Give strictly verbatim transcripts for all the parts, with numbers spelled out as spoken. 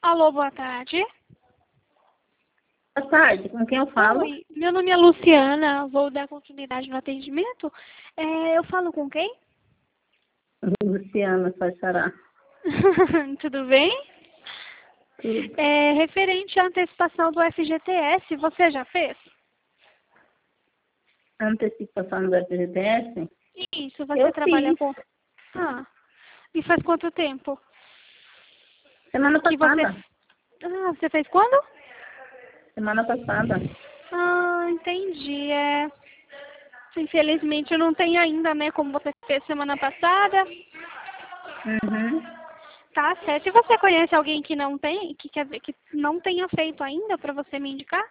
Alô, boa tarde. Boa tarde, com quem eu falo? Oi, meu nome é Luciana, vou dar continuidade no atendimento. É, eu falo com quem? Luciana Fachará. Tudo bem? Tudo. É, referente à antecipação do F G T S, você já fez? Antecipação do F G T S? Isso, você Eu trabalha fiz. com... Ah, e faz quanto tempo? Semana Que você... passada. Ah, você fez quando? Semana passada. Ah, entendi, é... Infelizmente eu não tenho ainda, né, como você fez semana passada. Uhum. Tá certo. E você conhece alguém que não tem, que quer ver, que não tenha feito ainda para você me indicar?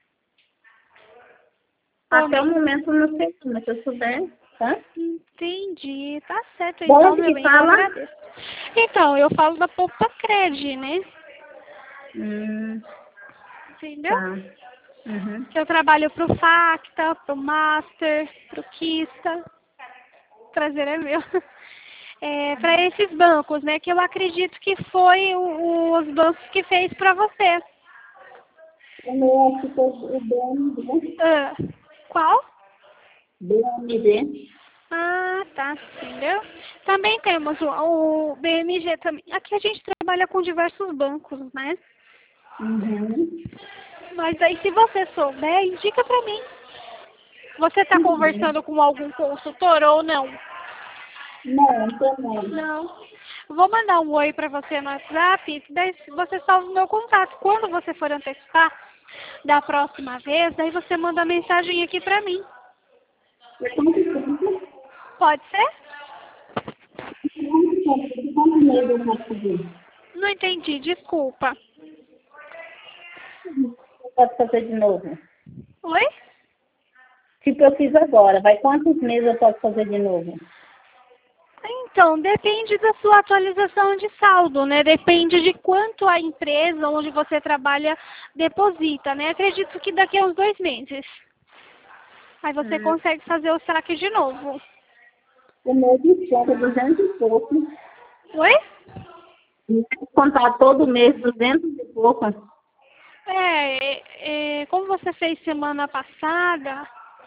Ou Até o nem? momento não sei, mas se eu souber, tá? Entendi. Tá certo. De Então, onde meu que bem, eu fala? agradeço. Então, eu falo da Poupa Cred, né? Hum, Entendeu? tá. Uhum. Eu trabalho pro Facta, pro Master, pro Kista. O prazer é meu. É, para esses bancos, né? Que eu acredito que foi o- os bancos que fez para você. O meu acho que foi o B M D. Ah, qual? B M D. Ah, tá, entendeu? Também temos o, o B M G também. Aqui a gente trabalha com diversos bancos, né? Uhum. Mas aí se você souber, indica pra mim. Você tá Uhum. conversando com algum consultor ou não? Não, também. Não. Vou mandar um oi pra você no WhatsApp, daí você salva o meu contato. Quando você for antecipar da próxima vez, daí você manda mensagem aqui pra mim. É quanto tempo? Pode ser? Quanto tempo? Quantos meses eu posso fazer? Não entendi, desculpa. Eu posso fazer de novo? Oi? Tipo, eu fiz agora. Vai quantos meses eu posso fazer de novo? Então, depende da sua atualização de saldo, né? Depende de quanto a empresa onde você trabalha deposita, né? Acredito que daqui a uns dois meses. Aí você Hum. consegue fazer o saque de novo. O meu desconto é duzentos e pouco. Oi? E contar todo mês duzentos e pouco. É, é, é, como você fez semana passada,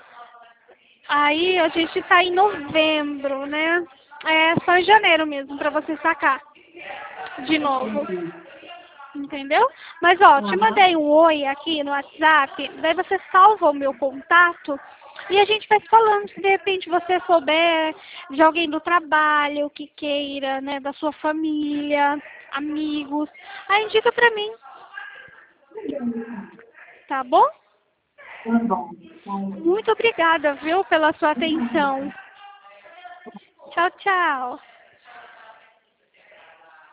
aí a gente está em novembro, né? É só em janeiro mesmo para você sacar de novo. Entendeu? Mas ó, te Aham. mandei um oi aqui no WhatsApp, daí você salva o meu contato e a gente vai se falando. Se de repente você souber de alguém do trabalho que queira, né, da sua família, amigos, aí indica pra mim, tá bom? Tá bom. Tá. Muito obrigada, viu, pela sua atenção. Tchau, tchau.